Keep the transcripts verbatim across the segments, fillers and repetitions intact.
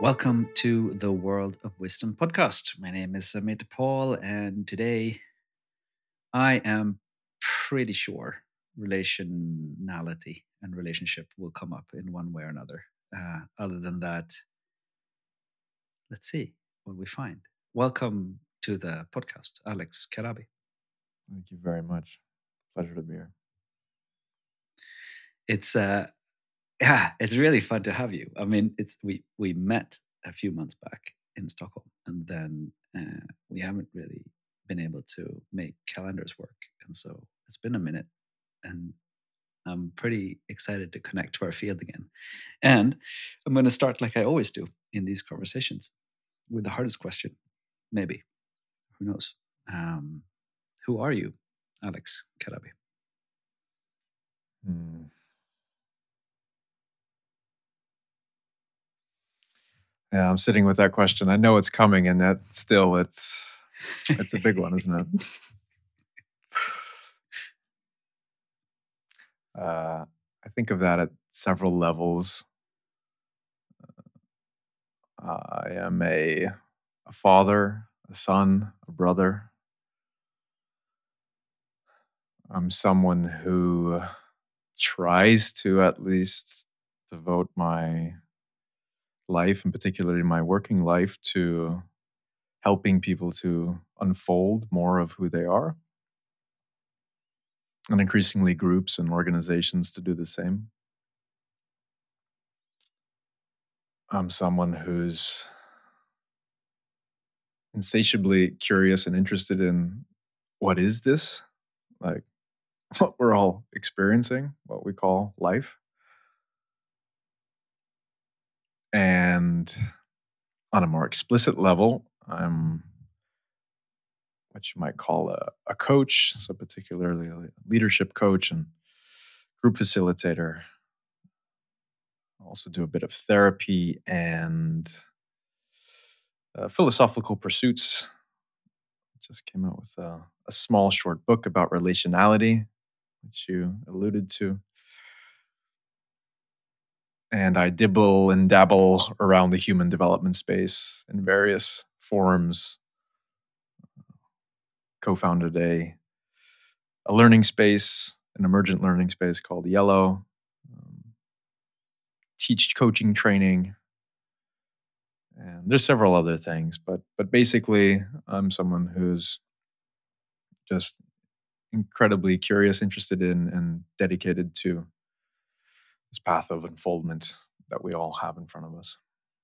Welcome to the World of Wisdom podcast. My name is Amit Paul, and today I am pretty sure relationality and relationship will come up in one way or another. Uh, other than that, let's see what we find. Welcome to the podcast, Alex Karabi. Thank you very much. Pleasure to be here. It's uh, yeah, it's really fun to have you. I mean, it's we we met a few months back in Stockholm, and then uh, we haven't really been able to make calendars work, and so it's been a minute, and I'm pretty excited to connect to our field again. And I'm going to start like I always do in these conversations with the hardest question, maybe. Who knows? Um, who are you, Alex Karabi? Hmm. Yeah, I'm sitting with that question. I know it's coming, and that still, it's it's a big one, isn't it? uh, I think of that at several levels. I am a a father, a son, a brother. I'm someone who tries to at least devote my life, and particularly my working life, to helping people to unfold more of who they are, and increasingly groups and organizations to do the same. I'm someone who's insatiably curious and interested in what is this? Like what we're all experiencing, what we call life. And on a more explicit level, I'm what you might call a, a coach, so particularly a leadership coach and group facilitator. I also do a bit of therapy and uh, philosophical pursuits. Just came out with a, a small short book about relationality, which you alluded to. And I dibble and dabble around the human development space in various forms. Co-founded a, a learning space, an emergent learning space called Yellow. Um, teach coaching training, and there's several other things. But but basically, I'm someone who's just incredibly curious, interested in, and dedicated to this path of unfoldment that we all have in front of us.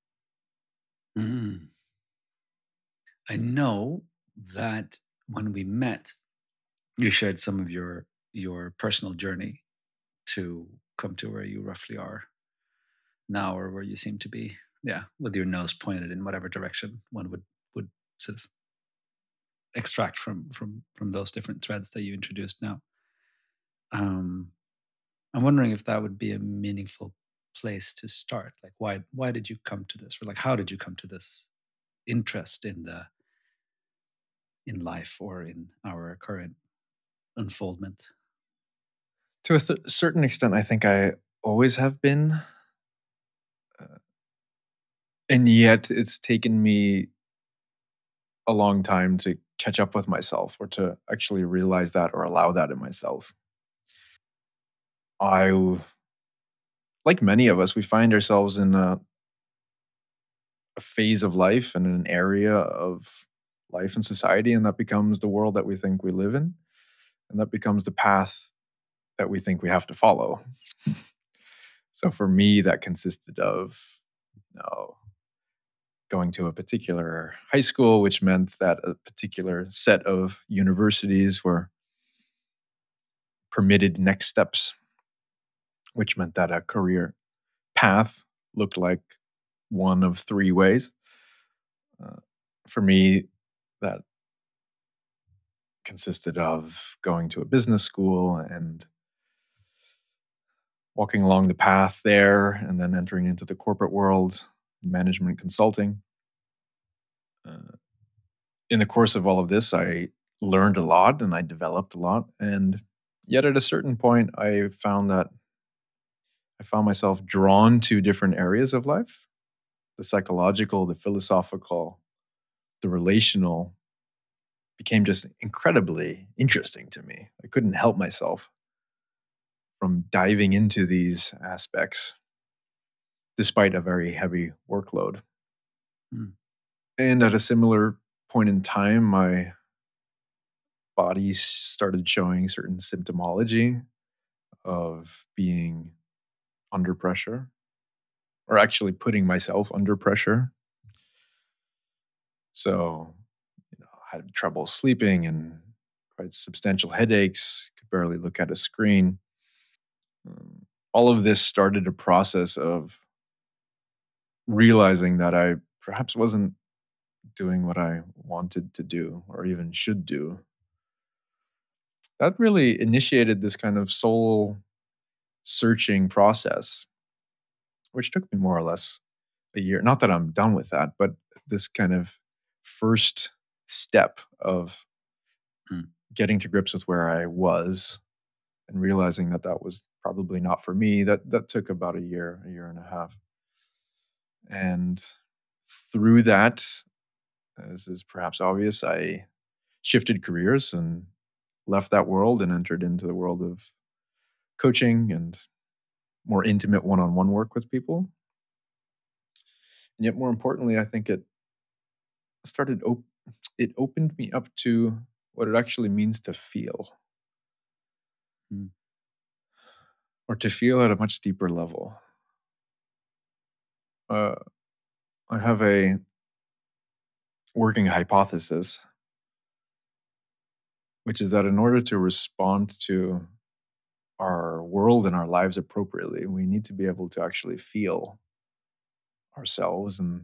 Mm. I know that when we met, you shared some of your your personal journey to come to where you roughly are now, or where you seem to be. Yeah, with your nose pointed in whatever direction one would would sort of extract from from from those different threads that you introduced now. Um, I'm wondering if that would be a meaningful place to start. Like, why why did you come to this, or like how did you come to this interest in the in life or in our current unfoldment? To a th- certain extent, I think I always have been, uh, and yet it's taken me a long time to catch up with myself, or to actually realize that or allow that in myself. I, like many of us, we find ourselves in a, a phase of life and in an area of life and society, and that becomes the world that we think we live in, and that becomes the path that we think we have to follow. So for me, that consisted of, you know, going to a particular high school, which meant that a particular set of universities were permitted next steps, which meant that a career path looked like one of three ways. Uh, for me, that consisted of going to a business school and walking along the path there, and then entering into the corporate world, management consulting. Uh, in the course of all of this, I learned a lot and I developed a lot. And yet, at a certain point, I found that I found myself drawn to different areas of life, the psychological, the philosophical, the relational became just incredibly interesting to me. I couldn't help myself from diving into these aspects despite a very heavy workload. Mm. And at a similar point in time, my body started showing certain symptomology of being under pressure, or actually putting myself under pressure. So, you know, I had trouble sleeping and quite substantial headaches, could barely look at a screen. Um, all of this started a process of realizing that I perhaps wasn't doing what I wanted to do or even should do. That really initiated this kind of soul searching process, which took me more or less a year. Not that I'm done with that, but this kind of first step of Mm. getting to grips with where I was and realizing that that was probably not for me. That that took about a year, a year and a half. And through that, as is perhaps obvious, I shifted careers and left that world and entered into the world of coaching and more intimate one-on-one work with people. And yet more importantly, I think it started op- it opened me up to what it actually means to feel, Mm. or to feel at a much deeper level. Uh, I have a working hypothesis, which is that in order to respond to our world and our lives appropriately, we need to be able to actually feel ourselves, and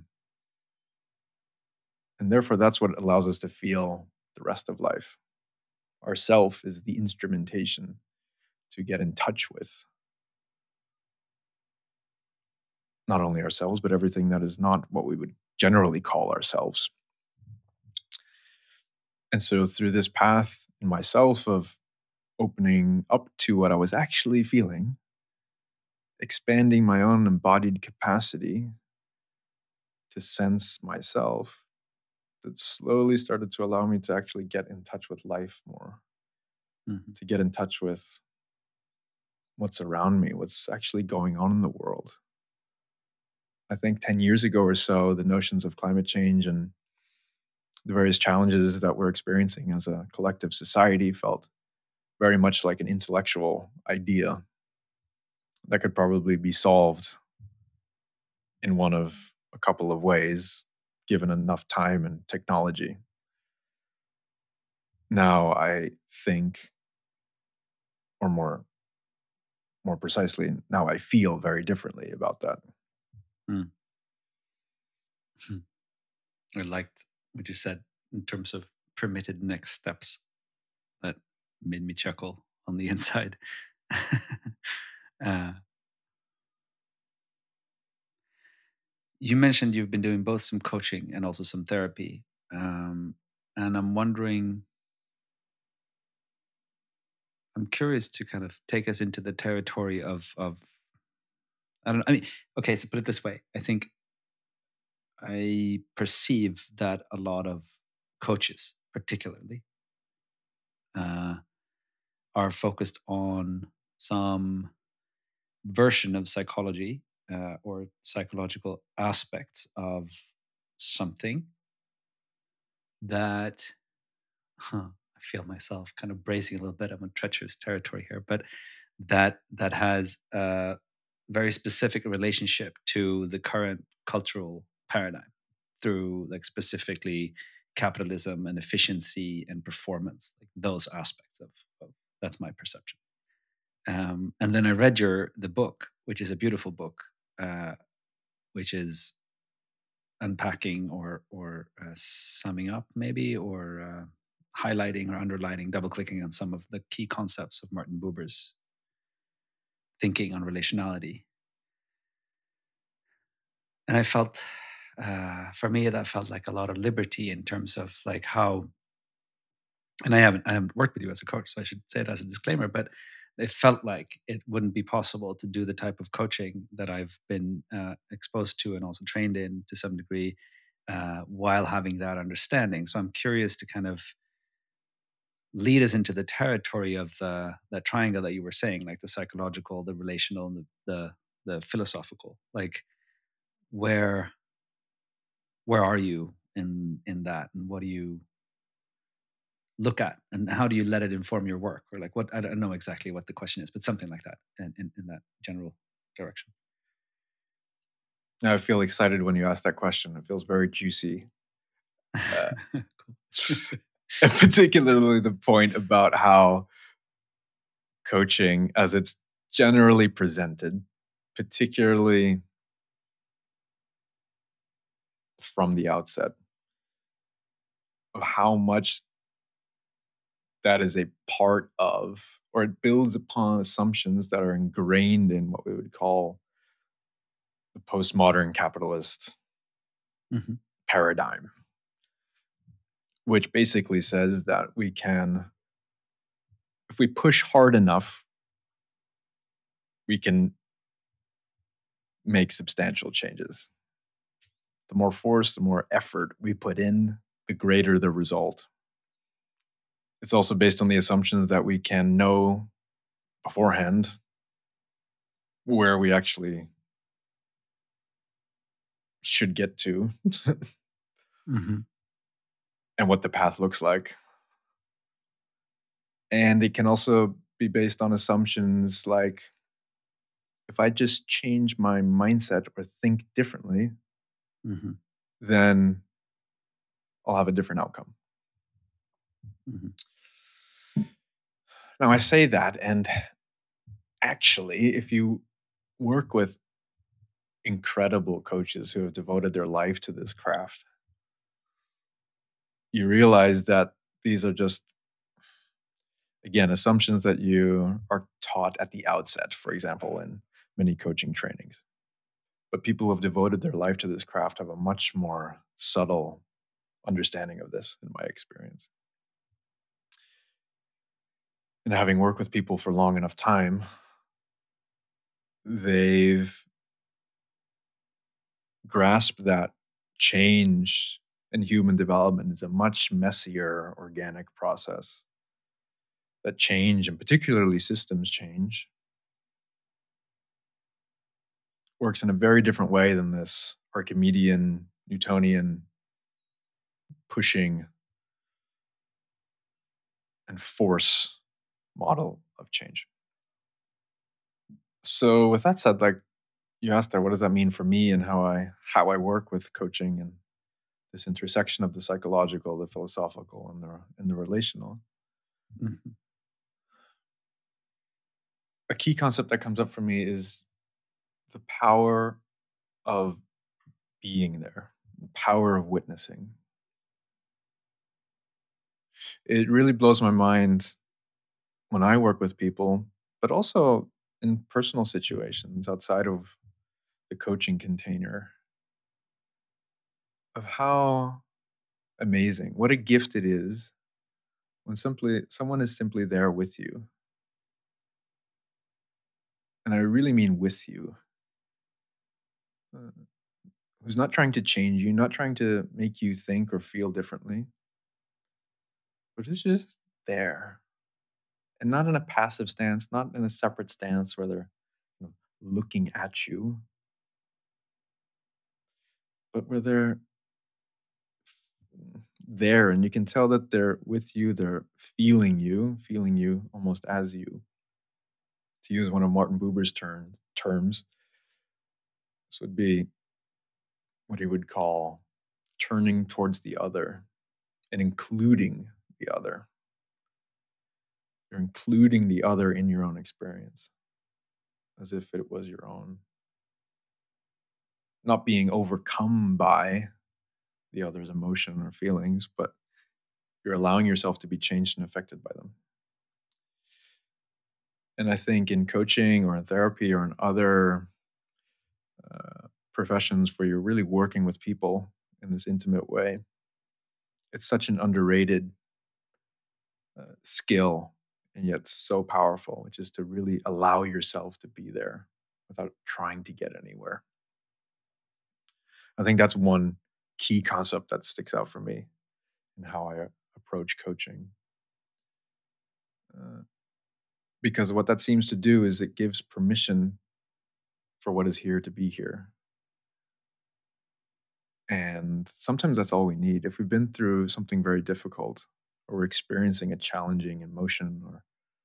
and therefore that's what allows us to feel the rest of life. Ourself is the instrumentation to get in touch with not only ourselves but everything that is not what we would generally call ourselves. And so through this path in myself of opening up to what I was actually feeling, expanding my own embodied capacity to sense myself, that slowly started to allow me to actually get in touch with life more, Mhm. to get in touch with what's around me, what's actually going on in the world. I think ten years ago or so, the notions of climate change and the various challenges that we're experiencing as a collective society felt very much like an intellectual idea that could probably be solved in one of a couple of ways, given enough time and technology. Now I think, or more more precisely, now I feel very differently about that. Mm. Hmm. I liked what you said in terms of permitted next steps. That made me chuckle on the inside. uh, you mentioned you've been doing both some coaching and also some therapy. Um, and I'm wondering, I'm curious to kind of take us into the territory of, of I don't know. I mean, okay, so put it this way. I think I perceive that a lot of coaches, particularly, uh, are focused on some version of psychology uh, or psychological aspects of something that huh, I feel myself kind of bracing a little bit. I'm in treacherous territory here, but that that has a very specific relationship to the current cultural paradigm through like specifically capitalism and efficiency and performance, like those aspects of, of that's my perception. Um, and then I read your the book, which is a beautiful book, uh, which is unpacking or or uh, summing up maybe or uh, highlighting or underlining, double clicking on some of the key concepts of Martin Buber's thinking on relationality. And I felt, uh, for me, that felt like a lot of liberty in terms of like how. And I haven't I haven't worked with you as a coach, so I should say it as a disclaimer. But it felt like it wouldn't be possible to do the type of coaching that I've been uh, exposed to and also trained in to some degree uh, while having that understanding. So I'm curious to kind of lead us into the territory of the that triangle that you were saying, like the psychological, the relational, and the the, the philosophical. Like where where are you in in that, and what do you look at, and how do you let it inform your work, or like what I don't know exactly what the question is, but something like that in, in, in that general direction. Now I feel excited when you ask that question. It feels very juicy. Uh, Cool. and particularly the point about how coaching, as it's generally presented, particularly from the outset, of how much that is a part of, or it builds upon assumptions that are ingrained in what we would call the postmodern capitalist Hmm. paradigm, which basically says that we can, if we push hard enough, we can make substantial changes. The more force, the more effort we put in, the greater the result. It's also based on the assumptions that we can know beforehand where we actually should get to Hmm. and what the path looks like. And it can also be based on assumptions like, if I just change my mindset or think differently, Hmm. then I'll have a different outcome. Hmm. Now, I say that, and actually, if you work with incredible coaches who have devoted their life to this craft, you realize that these are just, again, assumptions that you are taught at the outset, for example, in many coaching trainings. But people who have devoted their life to this craft have a much more subtle understanding of this, in my experience. And having worked with people for long enough time, they've grasped that change and human development is a much messier organic process. That change, and particularly systems change, works in a very different way than this Archimedean, Newtonian pushing and force model of change. So with that said, like you asked there, what does that mean for me and how I how I work with coaching and this intersection of the psychological, the philosophical, and the and the relational? Hmm. A key concept that comes up for me is the power of being there, the power of witnessing. It really blows my mind when I work with people, but also in personal situations outside of the coaching container, of how amazing, what a gift it is when simply someone is simply there with you. And I really mean with you, uh, who's not trying to change you, not trying to make you think or feel differently, but is just there. And not in a passive stance, not in a separate stance where they're, you know, looking at you, but where they're there and you can tell that they're with you, they're feeling you, feeling you almost as you. To use one of Martin Buber's term, terms, this would be what he would call turning towards the other and including the other. You're including the other in your own experience as if it was your own. Not being overcome by the other's emotion or feelings, but you're allowing yourself to be changed and affected by them. And I think in coaching or in therapy or in other uh, professions where you're really working with people in this intimate way, it's such an underrated uh, skill and yet so powerful, which is to really allow yourself to be there without trying to get anywhere. I think that's one key concept that sticks out for me in how I uh, approach coaching. Uh, because what that seems to do is it gives permission for what is here to be here. And sometimes that's all we need. If we've been through something very difficult or we're experiencing a challenging emotion, or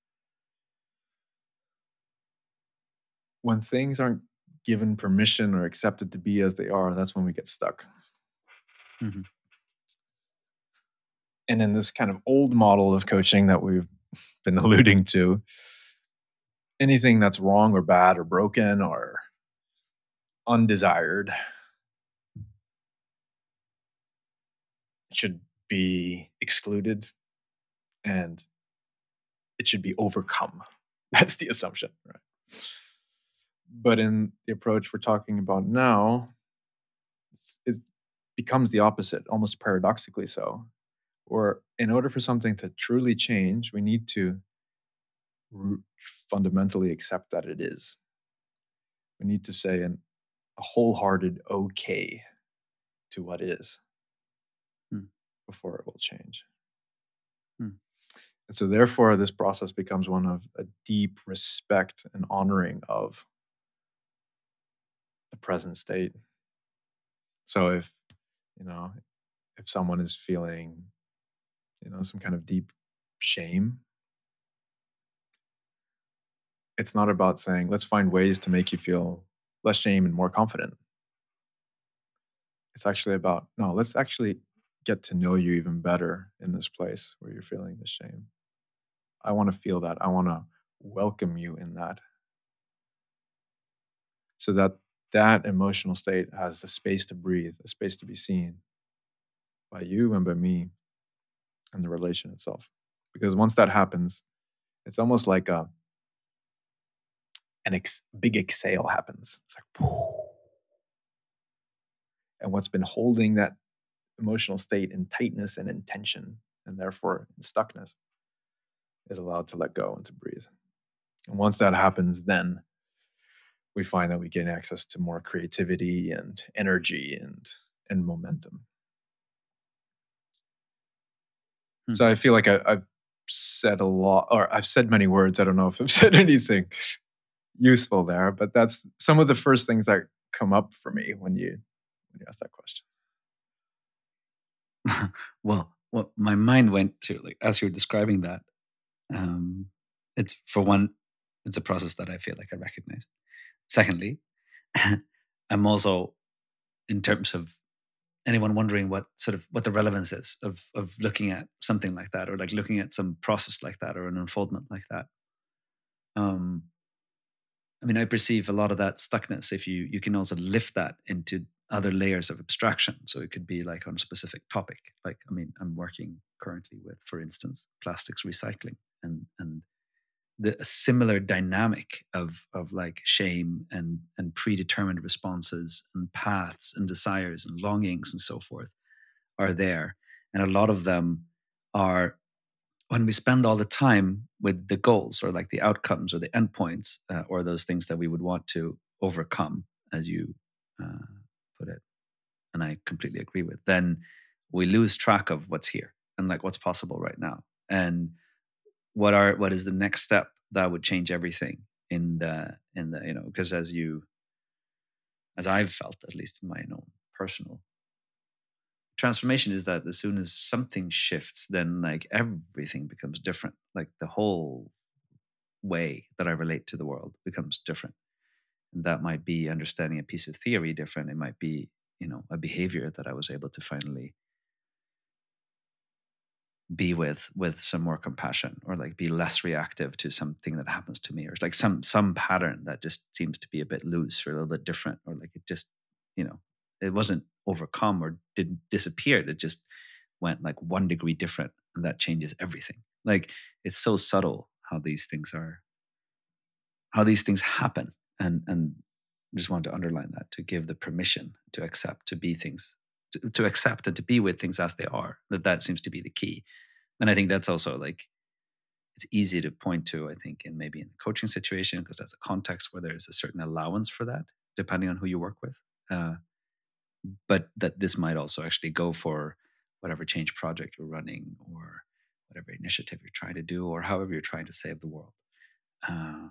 when things aren't given permission or accepted to be as they are, that's when we get stuck. Mhm. And in this kind of old model of coaching that we've been alluding to, anything that's wrong or bad or broken or undesired should be excluded and it should be overcome. That's the assumption, right? But in the approach we're talking about now, it's, it becomes the opposite, almost paradoxically so. Or in order for something to truly change, we need to ru- fundamentally accept that it is. We need to say an, a wholehearted okay to what is Mm. before it will change. Mm. And so, therefore, this process becomes one of a deep respect and honoring of the present state. So, if you know, if someone is feeling, you know, some kind of deep shame, it's not about saying, let's find ways to make you feel less shame and more confident. It's actually about, no, let's actually get to know you even better in this place where you're feeling the shame. I want to feel that. I want to welcome you in that, so that that emotional state has a space to breathe, a space to be seen by you and by me and the relation itself. Because once that happens, it's almost like a an ex- big exhale happens. It's like, and what's been holding that emotional state in tightness and in tension, and therefore in stuckness, is allowed to let go and to breathe. And once that happens, then we find that we gain access to more creativity and energy and and momentum. Mm. So I feel like I, I've said a lot, or I've said many words. I don't know if I've said anything useful there, but that's some of the first things that come up for me when you when you ask that question. Well, what my mind went to, like as you're describing that, um, it's for one, it's a process that I feel like I recognize. Secondly, I'm also, in terms of anyone wondering what sort of what the relevance is of of looking at something like that, or like looking at some process like that, or an unfoldment like that. Um, I mean, I perceive a lot of that stuckness. If you you can also lift that into other layers of abstraction, so it could be like on a specific topic. Like, I mean, I'm working currently with, for instance, plastics recycling, and and the a similar dynamic of of like shame and and predetermined responses and paths and desires and longings and so forth are there, and a lot of them are, when we spend all the time with the goals or like the outcomes or the endpoints, uh, or those things that we would want to overcome, as you uh, put it, and I completely agree with, then we lose track of what's here and like what's possible right now, and what are what is the next step that would change everything in the in the you know, because as you as I've felt, at least in my own personal transformation, is that as soon as something shifts, then like everything becomes different. Like the whole way that I relate to the world becomes different. And that might be understanding a piece of theory different. It might be, you know, a behavior that I was able to finally be with with some more compassion, or like be less reactive to something that happens to me, or like some some pattern that just seems to be a bit loose or a little bit different, or like it just, you know, it wasn't overcome or didn't disappear. It just went like one degree different, and that changes everything. Like, it's so subtle how these things are, how these things happen. And and just want to underline that, to give the permission to accept, to be things, to, to accept and to be with things as they are, that that seems to be the key. And I think that's also like, it's easy to point to, I think, in maybe in a coaching situation, because that's a context where there's a certain allowance for that, depending on who you work with. Uh, but that this might also actually go for whatever change project you're running or whatever initiative you're trying to do or however you're trying to save the world. Uh,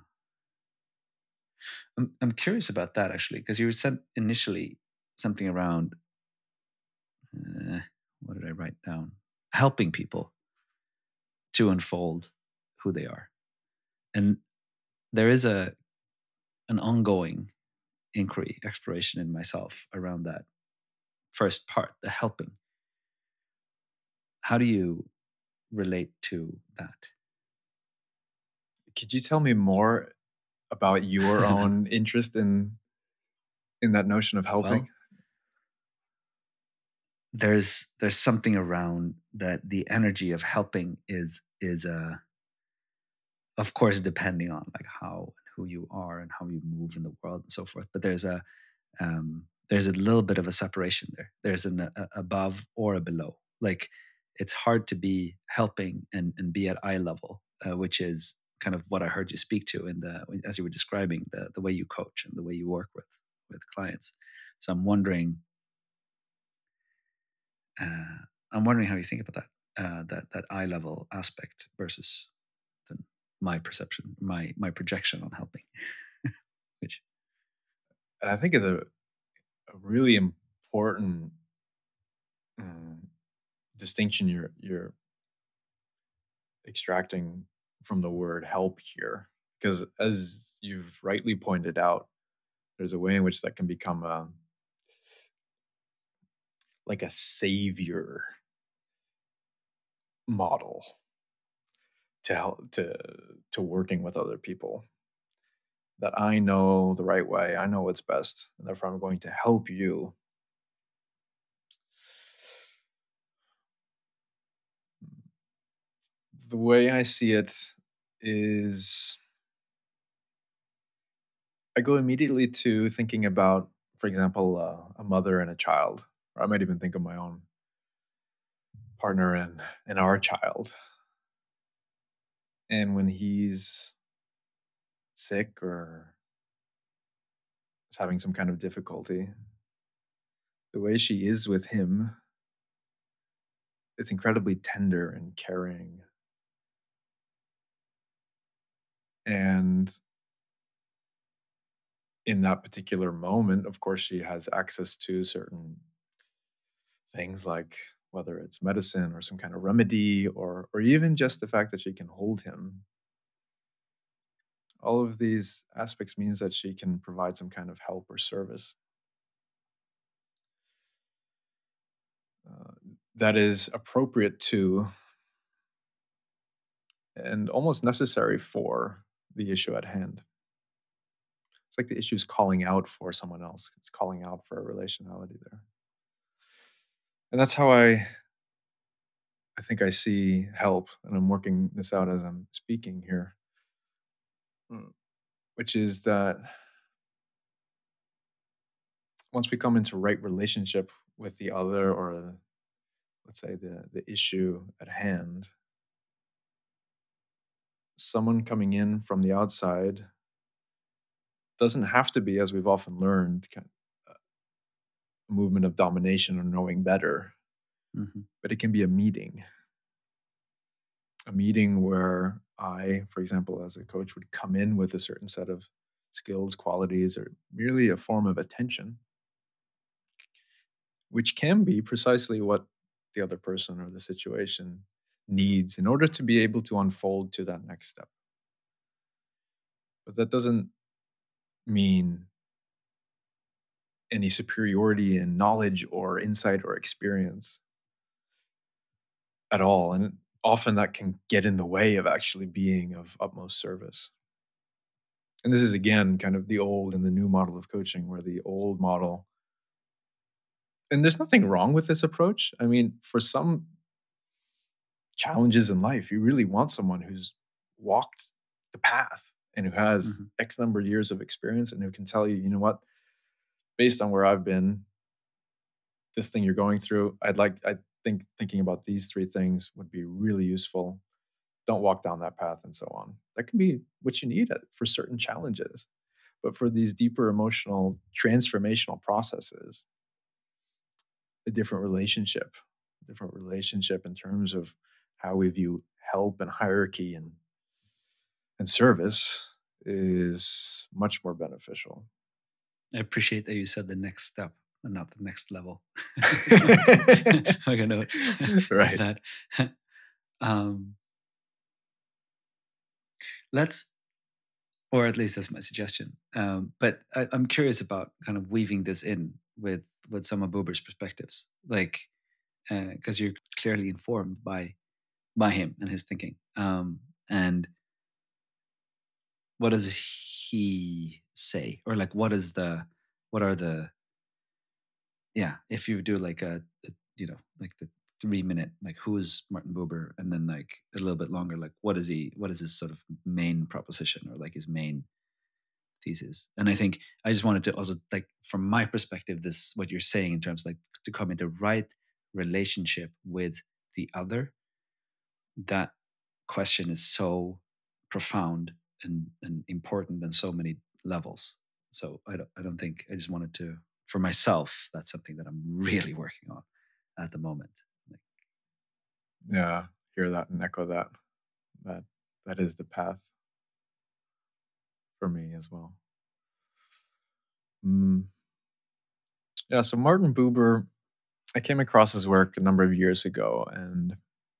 I'm, I'm curious about that actually, because you said initially something around uh, what did I write down? Helping people to unfold who they are. And there is a an ongoing inquiry, exploration in myself around that first part, the helping. How do you relate to Could you tell me more about your that? own interest in in that notion of helping? Well, there's there's something around that the energy of helping is is uh of course depending on like how and who you are and how you move in the world and so forth, but there's a um there's a little bit of a separation there. There's an a, above or a below. Like it's hard to be helping and and be at eye level, uh, which is kind of what I heard you speak to in the as you were describing the the way you coach and the way you work with with clients. So I'm wondering uh, I'm wondering how you think about that, uh, that that eye level aspect versus the, my perception, my my projection on helping. Which And I think it's a, a really important mm, distinction you're you're extracting from the word help here, because as you've rightly pointed out, there's a way in which that can become a like a savior model to help to to working with other people, that I know the right way, I know what's best, and therefore I'm going to help you. The way I see it is I go immediately to thinking about, for example, uh, a mother and a child, or I might even think of my own partner and and our child. And when he's sick or is having some kind of difficulty, the way she is with him, it's incredibly tender and caring. And in that particular moment, of course, she has access to certain things like whether it's medicine or some kind of remedy or or even just the fact that she can hold him. All of these aspects means that she can provide some kind of help or service uh, that is appropriate to and almost necessary for the issue at hand. It's like the issue is calling out for someone else. It's calling out for a relationality there. And that's how I I think I see help, and I'm working this out as I'm speaking here, mm, which is that once we come into right relationship with the other or the, let's say the the issue at hand, someone coming in from the outside doesn't have to be, as we've often learned, kind of a movement of domination or knowing better, Mhm. but it can be a meeting, a meeting where I, for example, as a coach, would come in with a certain set of skills, qualities, or merely a form of attention, which can be precisely what the other person or the situation needs in order to be able to unfold to that next step. But that doesn't mean any superiority in knowledge or insight or experience at all. And often that can get in the way of actually being of utmost service. And this is again kind of the old and the new model of coaching, where the old model, and there's nothing wrong with this approach. I mean, for some challenges in life, you really want someone who's walked the path and who has Mhm. X number of years of experience and who can tell you, you know what, based on where I've been, this thing you're going through, I'd like, I think thinking about these three things would be really useful. don't walk down that path and so on. That can be what you need uh, for certain challenges. But for these deeper emotional transformational processes, a different relationship, different relationship in terms of how we view help and hierarchy and, and service is much more beneficial. I appreciate that you said the next step and not the next level. So so I got a note of Right. that. Um, let's, or at least that's my suggestion. Um, but I, I'm curious about kind of weaving this in with with some of Buber's perspectives, like because you're clearly informed by by him and his thinking. Um, and what does he say, or like what is the what are the yeah? If you do like a, a you know like the three minute like who is Martin Buber, and then like a little bit longer like what is he what is his sort of main proposition or like his main thesis. And I think I just wanted to also like from my perspective, this what you're saying in terms like to come into right relationship with the other, that question is so profound and, and important on so many levels. So I don't I don't think I just wanted to for myself, that's something that I'm really working on at the moment. Like, Yeah. Hear that and echo that. That that is the path for me as well. Mm. Yeah. So Martin Buber, I came across his work a number of years ago, and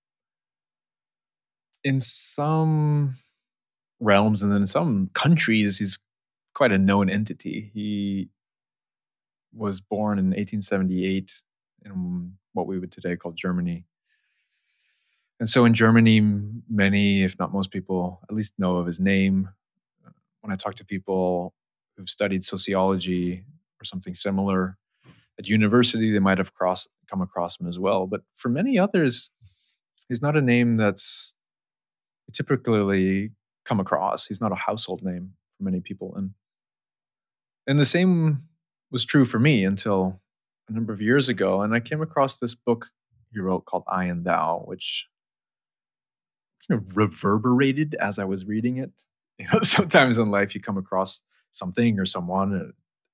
in some realms and then in some countries, he's quite a known entity. He was born in eighteen seventy-eight in what we would today call Germany. And so in Germany, m- many, if not most people, at least know of his name. Uh, When I talk to people who've studied sociology or something similar at university, they might have cross, come across him as well. But for many others, he's not a name that's typically come across. He's not a household name for many people. And and the same was true for me until a number of years ago. And I came across this book he wrote called I and Thou, which kind of reverberated as I was reading it. You know, sometimes in life you come across something or someone.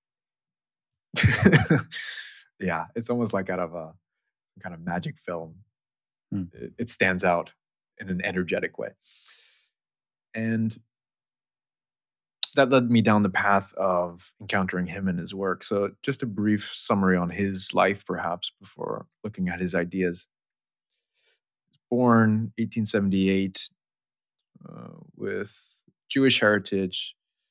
And yeah, it's almost like out of a kind of magic film. hmm. It, it stands out in an energetic way. And that led me down the path of encountering him and his work. So, just a brief summary on his life, perhaps, before looking at his ideas. Born eighteen seventy-eight uh, with Jewish heritage.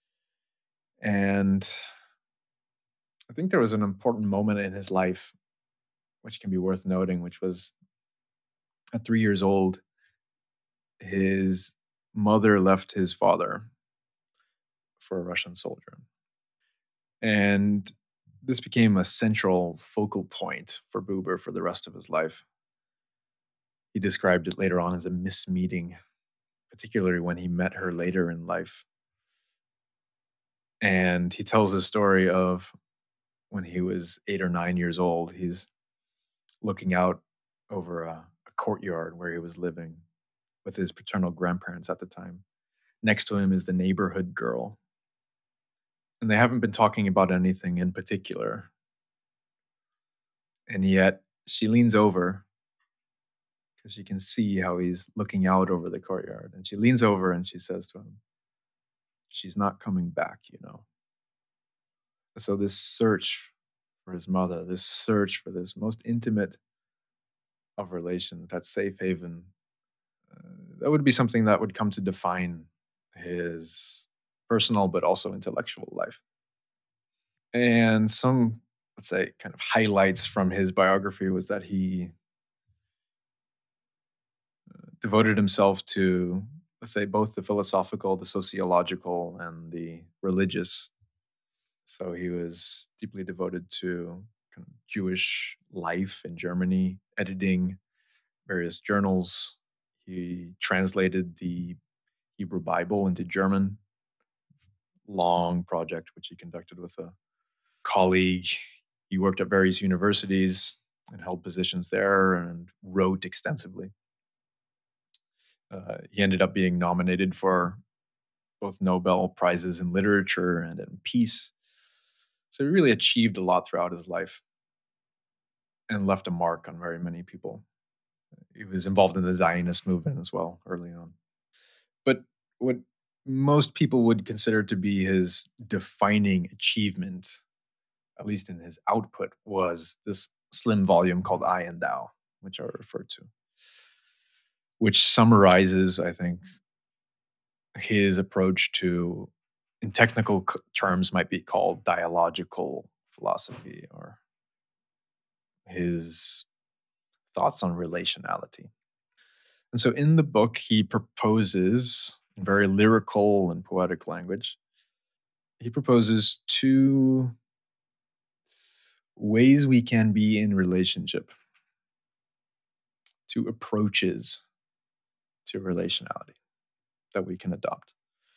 And I think there was an important moment in his life, which can be worth noting, which was at three years old, his mother left his father for a Russian soldier. And this became a central focal point for Buber for the rest of his life. He described it later on as a mismeeting, particularly when he met her later in life. And he tells a story of when he was eight or nine years old. He's looking out over a, a courtyard where he was living with his paternal grandparents at the time. Next to him is the neighborhood girl. And they haven't been talking about anything in particular. And yet she leans over because she can see how he's looking out over the courtyard. And she leans over and she says to him, "She's not coming back, you know." So, this search for his mother, this search for this most intimate of relations, that safe haven, uh, that would be something that would come to define his personal but also intellectual life. And some, let's say, kind of highlights from his biography was that he devoted himself to, let's say, both the philosophical, the sociological, and the religious. So he was deeply devoted to kind of Jewish life in Germany, editing various journals. He translated the Hebrew Bible into German, long project which he conducted with a colleague. He worked at various universities and held positions there and wrote extensively. Uh, he ended up being nominated for both Nobel Prizes in literature and in peace. So he really achieved a lot throughout his life and left a mark on very many people. He was involved in the Zionist movement as well early on. But what most people would consider to be his defining achievement, at least in his output, was this slim volume called I and Thou, which I referred to, which summarizes, I think, his approach to, in technical c- terms, might be called dialogical philosophy, or his thoughts on relationality. And so in the book, he proposes, in very lyrical and poetic language, he proposes two ways we can be in relationship, two approaches to relationality that we can adopt.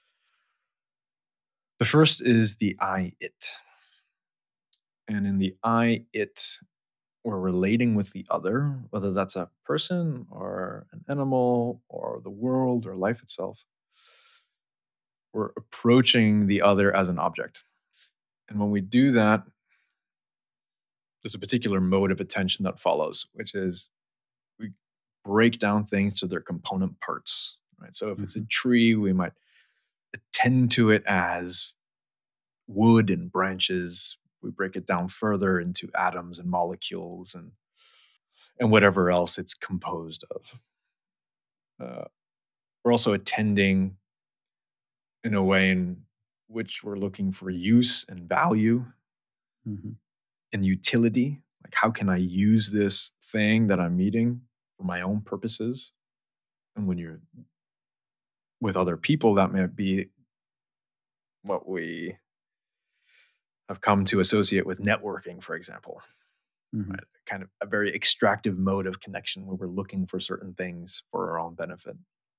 The first is the I it. And in the I it, we're relating with the other, whether that's a person or an animal or the world or life itself. We're approaching the other as an object. And when we do that, there's a particular mode of attention that follows, which is we break down things to their component parts. Right. So if it's a Mhm. tree, we might attend to it as wood and branches. We break it down further into atoms and molecules and and whatever else it's composed of. Uh, we're also attending in a way in which we're looking for use and value Mhm. and utility. Like, how can I use this thing that I'm meeting for my own purposes? And when you're with other people, that may be what we have come to associate with networking, for example, Mhm. right? Kind of a very extractive mode of connection where we're looking for certain things for our own benefit.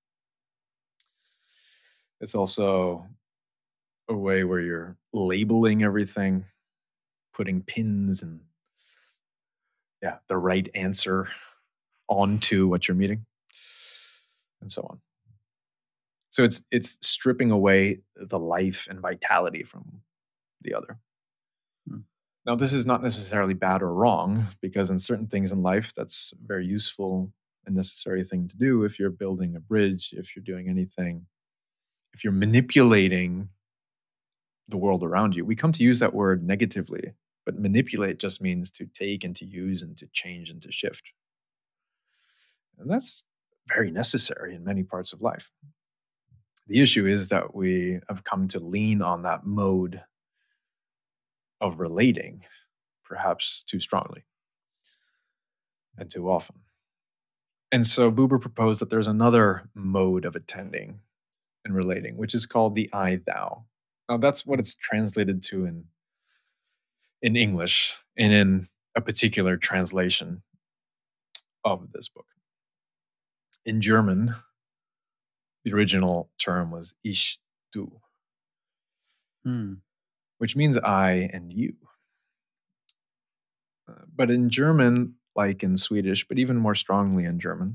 It's also a way where you're labeling everything, putting pins and, yeah, the right answer onto what you're meeting, and so on. So it's it's stripping away the life and vitality from the other. Mm. Now, this is not necessarily bad or wrong, because in certain things in life, that's a very useful and necessary thing to do. If you're building a bridge, if you're doing anything, if you're manipulating the world around you, we come to use that word negatively, but manipulate just means to take and to use and to change and to shift. And that's very necessary in many parts of life. The issue is that we have come to lean on that mode of relating, perhaps too strongly and too often. And so Buber proposed that there's another mode of attending and relating, which is called the I thou. Now, that's what Mm. it's translated to in, in English and in a particular translation of this book. In German, the original term was Ich du, Mm. which means I and you. Uh, but in German, like in Swedish, but even more strongly in German,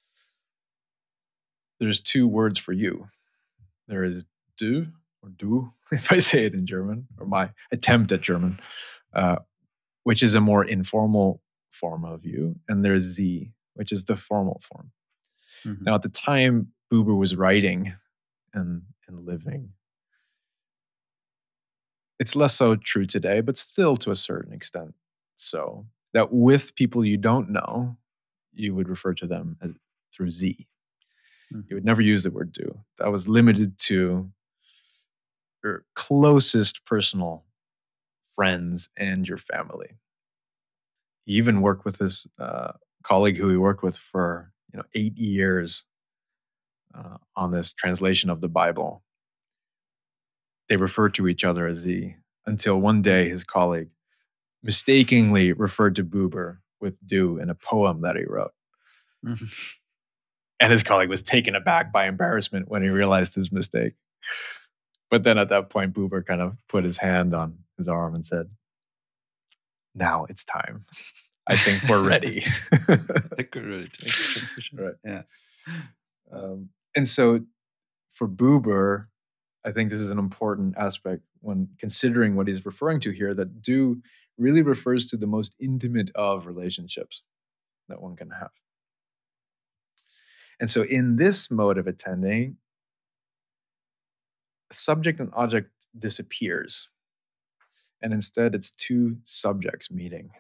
there's two words for you. There is du or du, if I say it in German, or my attempt at German, uh, which is a more informal form of you, and there's sie, which is the formal form. Mhm. Now, at the time Buber was writing and, and living, it's less so true today, but still to a certain extent so, that with people you don't know, you would refer to them as through sie. You Mhm. would never use the word du. That was limited to your closest personal friends and your family. He even worked with his uh, colleague who he worked with for, you know, eight years uh, on this translation of the Bible. They referred to each other as he, until one Mm. day his colleague mistakenly referred to Buber with du in a poem that he wrote. Mhm. And his colleague was taken aback by embarrassment when he realized his mistake. But then at that point, Buber kind of put his hand on his arm and said, "Now it's time. I think we're ready." I think we're ready to make the transition. Right. Yeah. Um, and so for Buber, I think this is an important aspect when considering what he's referring to here, that do really refers to the most intimate of relationships that one can have. And so in this mode of attending, subject and object disappears. And instead, it's two subjects meeting.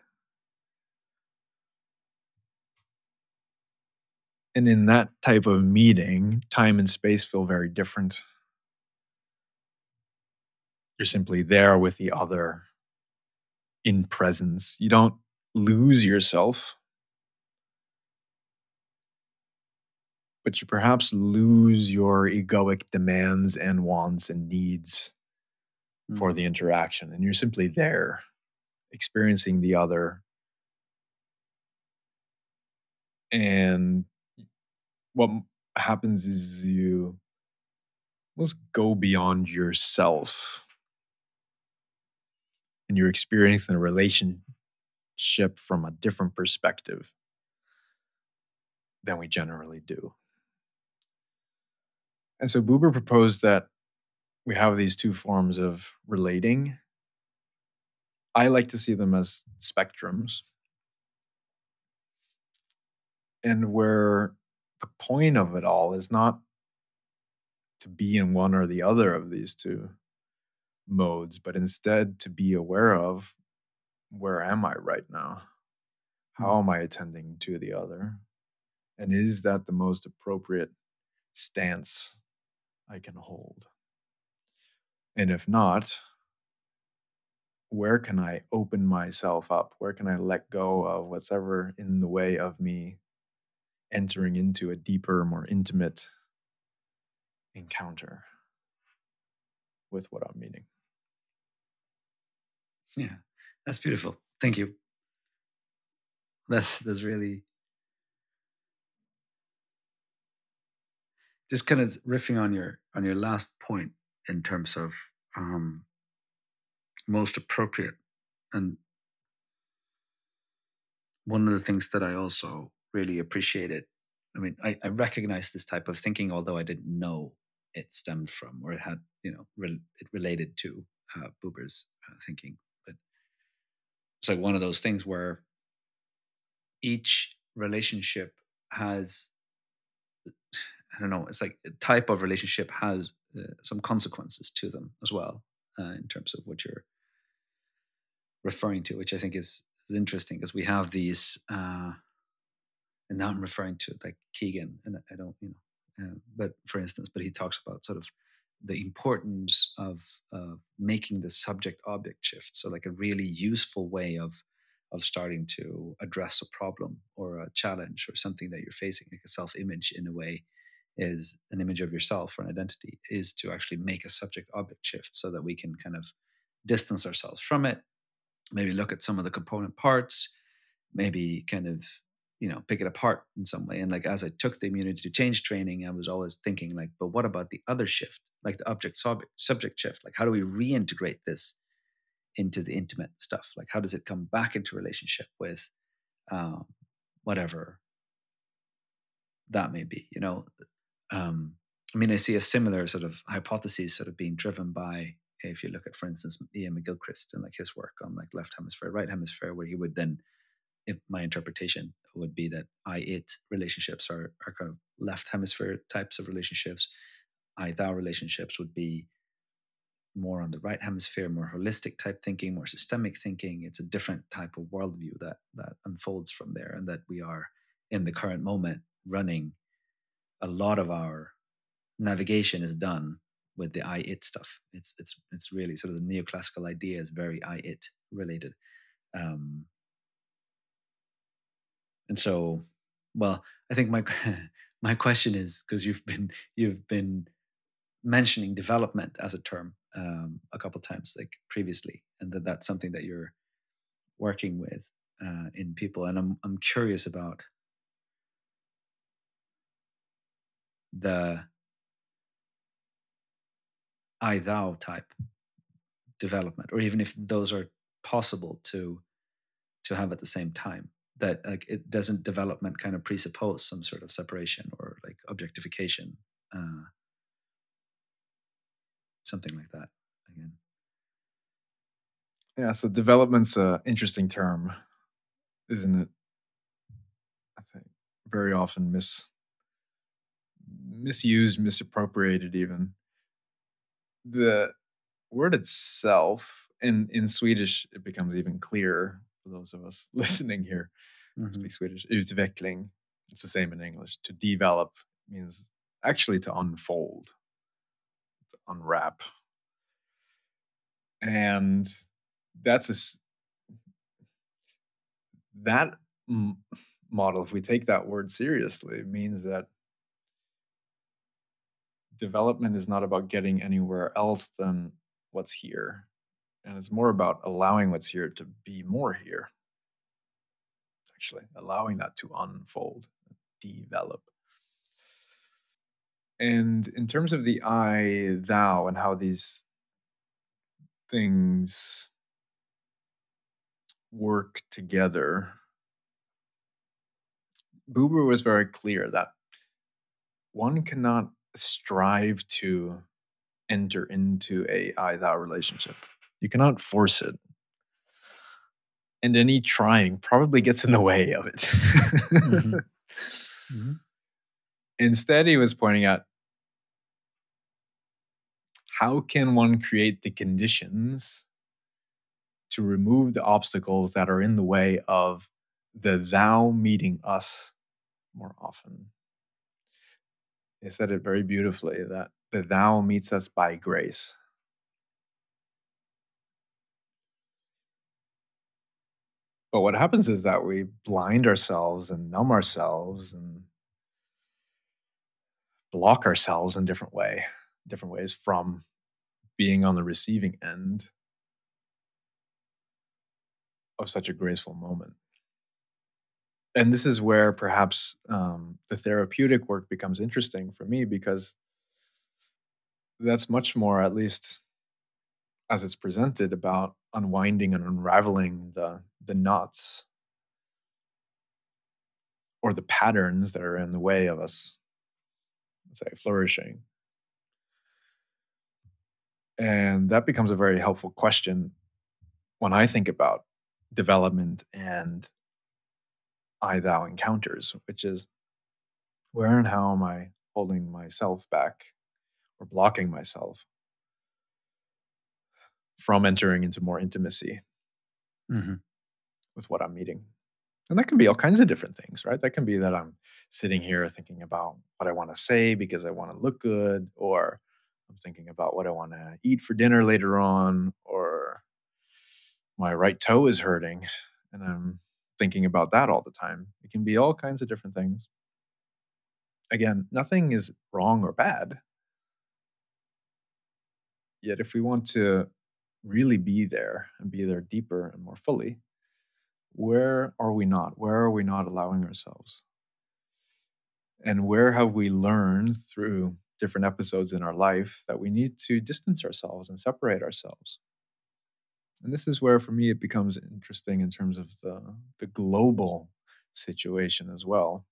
And in that type of meeting, time and space feel very different. You're simply there with the other in presence. You don't lose yourself, but you perhaps lose your egoic demands and wants and needs for Mm. the interaction. And you're simply there, experiencing the other. And what m- happens is you must go beyond yourself and you're experiencing a relationship from a different perspective than we generally do. And so Buber proposed that we have these two forms of relating. I like to see them as spectrums, and where the point of it all is not to be in one or the other of these two modes, but instead to be aware of, where am I right now? How Mm. am I attending to the other? And is that the most appropriate stance I can hold? And if not, where can I open myself up? Where can I let go of what's ever in the way of me entering into a deeper, more intimate encounter with what I'm meaning? Yeah, that's beautiful. Thank you. That's that's really just kind of riffing on your on your last point in terms of um, most appropriate. And one of the things that I also really appreciated, I mean, I, I recognize this type of thinking, although I didn't know it stemmed from or it had, you know, re- it related to uh, Buber's uh, thinking. But it's like one of those things where each relationship has, I don't know, it's like a type of relationship has uh, some consequences to them as well, uh, in terms of what you're referring to, which I think is, is interesting because we have these, uh, and now I'm referring to like Keegan, and I don't, you know, uh, but for instance, but he talks about sort of the importance of uh, making the subject object shift. So, like a really useful way of of starting to address a problem or a challenge or something that you're facing, like a self image in a way, is an image of yourself or an identity, is to actually make a subject object shift so that we can kind of distance ourselves from it, maybe look at some of the component parts, maybe kind of, you know, pick it apart in some way. And like as I took the immunity to change training, I was always thinking like, but what about the other shift, like the object subject subject shift? Like how do we reintegrate this into the intimate stuff? Like how does it come back into relationship with um, whatever that may be? You know, um, I mean, I see a similar sort of hypothesis sort of being driven by, if you look at, for instance, Ian McGilchrist and like his work on like left hemisphere, right hemisphere, where he would then, if my interpretation would be that I it relationships are, are kind of left hemisphere types of relationships. I thou relationships would be more on the right hemisphere, more holistic type thinking, more systemic thinking. It's a different type of worldview that that unfolds from there, and that we are in the current moment running a lot of our navigation is done with the I it stuff. It's it's it's really sort of the neoclassical idea is very I it related. Um, And so, well, I think my my question is, because you've been you've been mentioning development as a term um, a couple times, like previously, and that that's something that you're working with uh, in people. And I'm I'm curious about the I thou type development, or even if those are possible to to have at the same time. that like it doesn't development kind of presuppose some sort of separation or like objectification, uh, something like that again. Yeah, so development's a interesting term, isn't it? I think very often mis misused, misappropriated even. The word itself in in Swedish, it becomes even clearer for those of us listening here who Hmm. speak Swedish. Utveckling. It's the same in English. To develop means actually to unfold, to unwrap. And that's a s- that m- model, if we take that word seriously, means that development is not about getting anywhere else than what's here. And it's more about allowing what's here to be more here, actually, allowing that to unfold, develop. And in terms of the I, thou, and how these things work together, Buber was very clear that one cannot strive to enter into a I thou relationship. You cannot force it. And any trying probably gets in the way of Hmm. it. Hmm. Instead, he was pointing out how can one create the conditions to remove the obstacles that are in the way of the thou meeting us more often. He said it very beautifully that the thou meets us by grace. But what happens is that we blind ourselves and numb ourselves and block ourselves in different way, different ways from being on the receiving end of such a graceful moment. And this is where perhaps um, the therapeutic work becomes interesting for me because that's much more, at least as it's presented, about unwinding and unraveling the the knots or the patterns that are in the way of us, let's say, flourishing. And that becomes a very helpful question when I think about development and I thou encounters, which is where and how am I holding myself back or blocking myself from entering into more intimacy Hmm. with what I'm meeting? And that can be all kinds of different things, right? That can be that I'm sitting here thinking about what I want to say because I want to look good, or I'm thinking about what I want to eat for dinner later on, or my right toe is hurting and I'm thinking about that all the time. It can be all kinds of different things. Again, nothing is wrong or bad. Yet, if we want to really be there and be there deeper and more fully, where are we not? Where are we not allowing ourselves? And where have we learned through different episodes in our life that we need to distance ourselves and separate ourselves? And this is where, for me, it becomes interesting in terms of the, the global situation as well.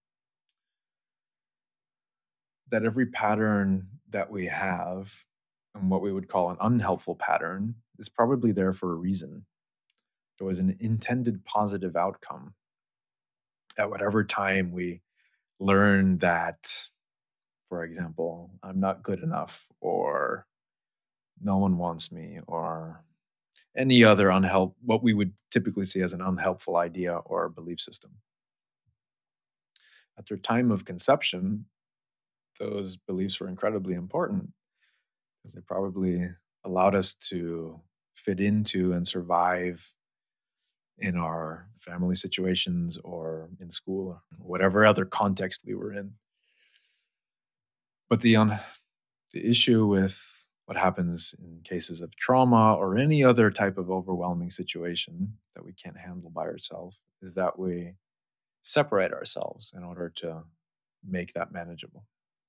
That every pattern that we have, and what we would call an unhelpful pattern, is probably there for a reason. There was an intended positive outcome. At whatever time we learn that, for example, I'm not good enough, or no one wants me, or any other unhelp what we would typically see as an unhelpful idea or belief system. At their time of conception, those beliefs were incredibly important because they probably allowed us to fit into and survive in our family situations or in school or whatever other context we were in. But the un- the issue with what happens in cases of trauma or any other type of overwhelming situation that we can't handle by ourselves is that we separate ourselves in order to make that manageable.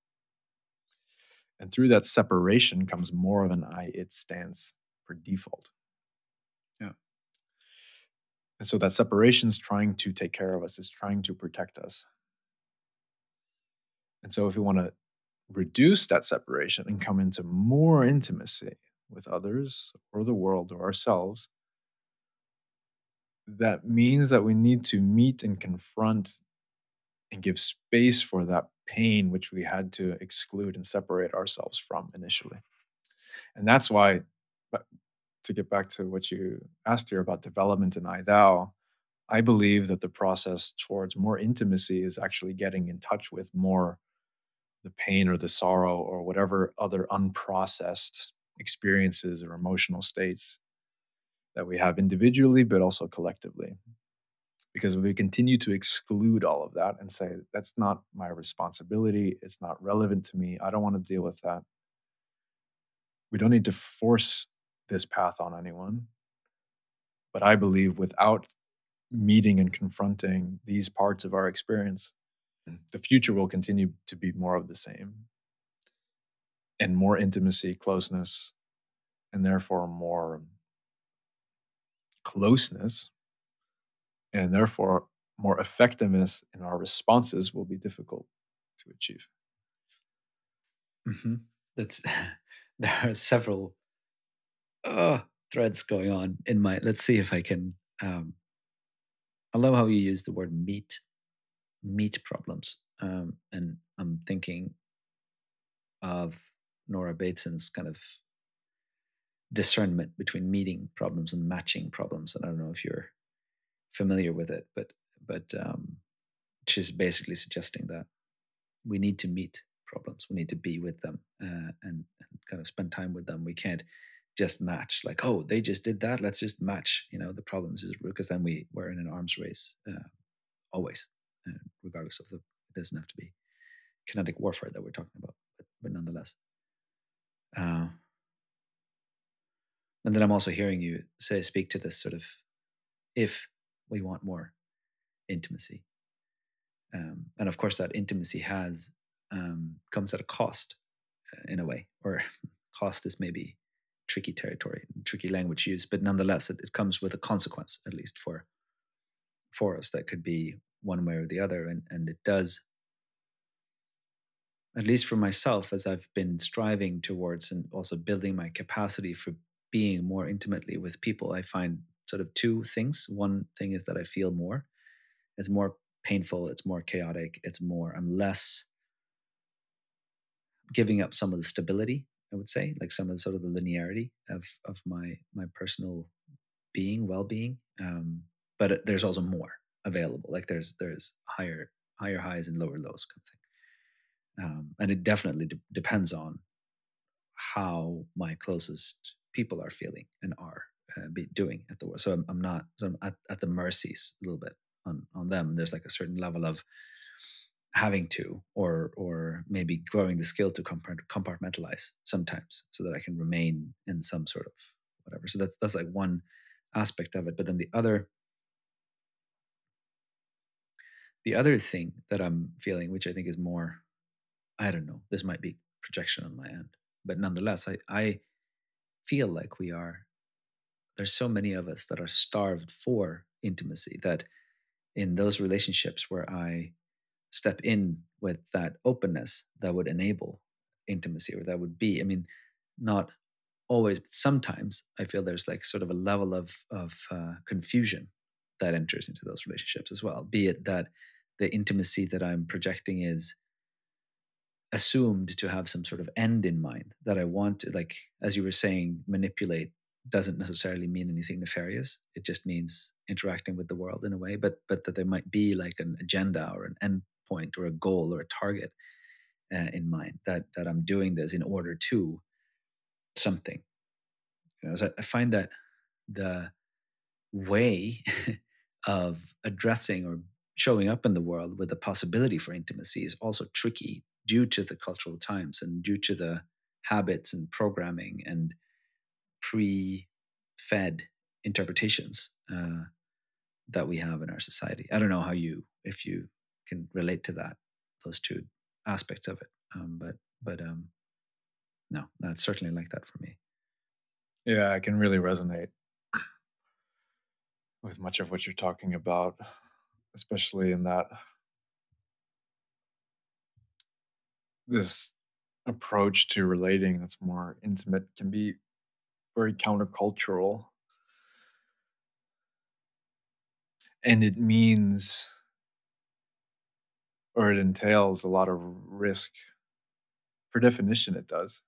And through that separation comes more of an I it stance per default. Yeah. And so that separation is trying to take care of us, is trying to protect us. And so if we want to reduce that separation and come into more intimacy with others or the world or ourselves, that means that we need to meet and confront and give space for that pain which we had to exclude and separate ourselves from initially. And that's why, but to get back to what you asked here about development and I thou, I believe that the process towards more intimacy is actually getting in touch with more the pain or the sorrow or whatever other unprocessed experiences or emotional states that we have individually, but also collectively. Because if we continue to exclude all of that and say, that's not my responsibility, it's not relevant to me, I don't want to deal with that, we don't need to force this path on anyone. But I believe without meeting and confronting these parts of our experience, the future will continue to be more of the same and more intimacy, closeness, and therefore more closeness, and therefore more effectiveness in our responses will be difficult to achieve. Hmm. That's there are several uh, threads going on in my. Let's see if I can. Um, I love how you use the word meet meet problems, um, and I'm thinking of Nora Bateson's kind of discernment between meeting problems and matching problems. And I don't know if you're familiar with it, but but um, she's basically suggesting that we need to meet problems. We need to be with them uh, and, and kind of spend time with them. We can't just match like, oh, they just did that. Let's just match. You know, the problems is because then we we're in an arms race uh, always, uh, regardless of the. It doesn't have to be kinetic warfare that we're talking about, but, but nonetheless. Uh, and then I'm also hearing you say speak to this sort of if we want more intimacy, um, and of course that intimacy has um, comes at a cost uh, in a way, or cost is maybe tricky territory, tricky language use, but nonetheless, it, it comes with a consequence, at least for for us, that could be one way or the other, and and it does, at least for myself, as I've been striving towards and also building my capacity for being more intimately with people. I find sort of two things. One thing is that I feel more. It's more painful. It's more chaotic. It's more. I'm less giving up some of the stability, I would say, like some of the sort of the linearity of of my my personal being, well-being. Um, but it, there's also more available. Like there's there's higher higher highs and lower lows kind of thing. Um, and it definitely de- depends on how my closest people are feeling and are uh, be doing at the work. So I'm, I'm not so I'm at, at the mercies a little bit on on them. There's like a certain level of having to, or or maybe growing the skill to compart- compartmentalize sometimes so that I can remain in some sort of whatever. So that's that's like one aspect of it. But then the other the other thing that I'm feeling, which I think is more, I don't know, this might be projection on my end, but nonetheless, I I feel like we are, there's so many of us that are starved for intimacy, that in those relationships where I step in with that openness that would enable intimacy, or that would be, I mean, not always, but sometimes I feel there's like sort of a level of of uh, confusion that enters into those relationships as well. Be it that the intimacy that I'm projecting is assumed to have some sort of end in mind, that I want to, like, as you were saying, manipulate doesn't necessarily mean anything nefarious. It just means interacting with the world in a way, but but that there might be like an agenda or an end point or a goal or a target uh, in mind, that that I'm doing this in order to something. You know, so I find that the way of addressing or showing up in the world with the possibility for intimacy is also tricky due to the cultural times and due to the habits and programming and pre-fed interpretations uh, that we have in our society. I don't know how you, if you can relate to that, those two aspects of it. Um, but but um, no, that's certainly like that for me. Yeah, I can really resonate with much of what you're talking about, especially in that this approach to relating that's more intimate can be very countercultural. And it means, or it entails a lot of risk. Per definition, it does,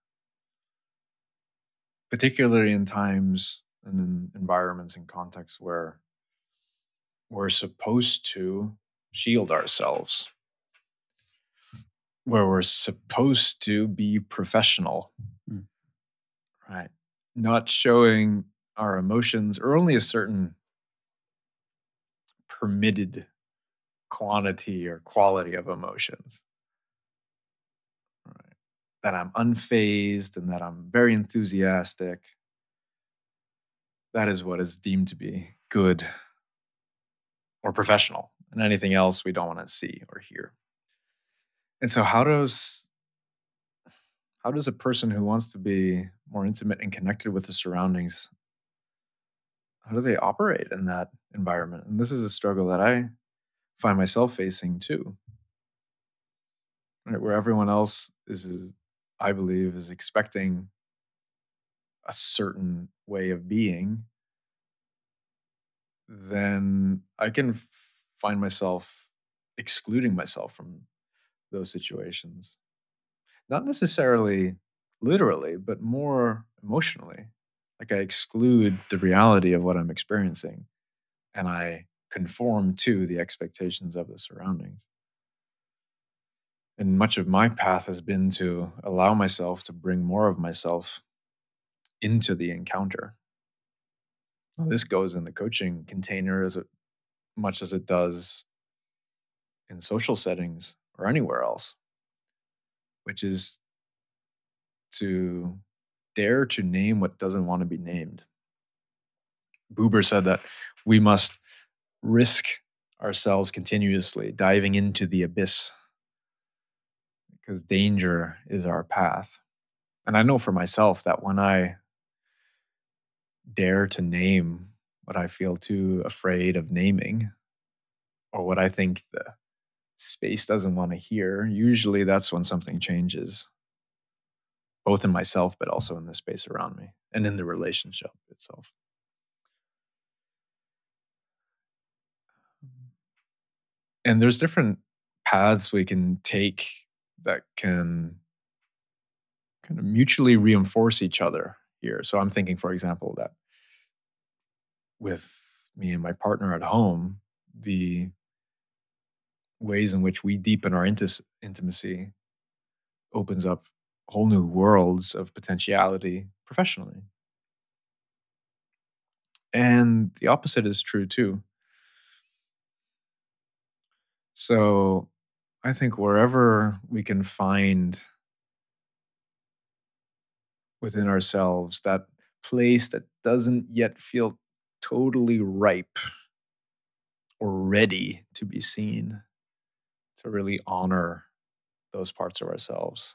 particularly in times and in environments and contexts where we're supposed to shield ourselves, where we're supposed to be professional, Mm. right? Not showing our emotions or only a certain permitted quantity or quality of emotions, right? That I'm unfazed and that I'm very enthusiastic. That is what is deemed to be good or professional, and anything else we don't want to see or hear. And so, how does how does a person who wants to be more intimate and connected with the surroundings, how do they operate in that environment? And this is a struggle that I find myself facing too, right? Where everyone else is, is I believe, is expecting a certain way of being, then I can f- find myself excluding myself from those situations. Not necessarily literally, but more emotionally. Like I exclude the reality of what I'm experiencing and I conform to the expectations of the surroundings. And much of my path has been to allow myself to bring more of myself into the encounter. Now, this goes in the coaching container as it, much as it does in social settings or anywhere else, which is to dare to name what doesn't want to be named. Buber said that we must risk ourselves continuously, diving into the abyss because danger is our path. And I know for myself that when I dare to name what I feel too afraid of naming or what I think the space doesn't want to hear, usually that's when something changes, both in myself, but also in the space around me and in the relationship itself. And there's different paths we can take that can kind of mutually reinforce each other here. So I'm thinking, for example, that with me and my partner at home, the ways in which we deepen our intis- intimacy opens up whole new worlds of potentiality professionally. And the opposite is true too. So I think wherever we can find within ourselves that place that doesn't yet feel totally ripe or ready to be seen, to really honor those parts of ourselves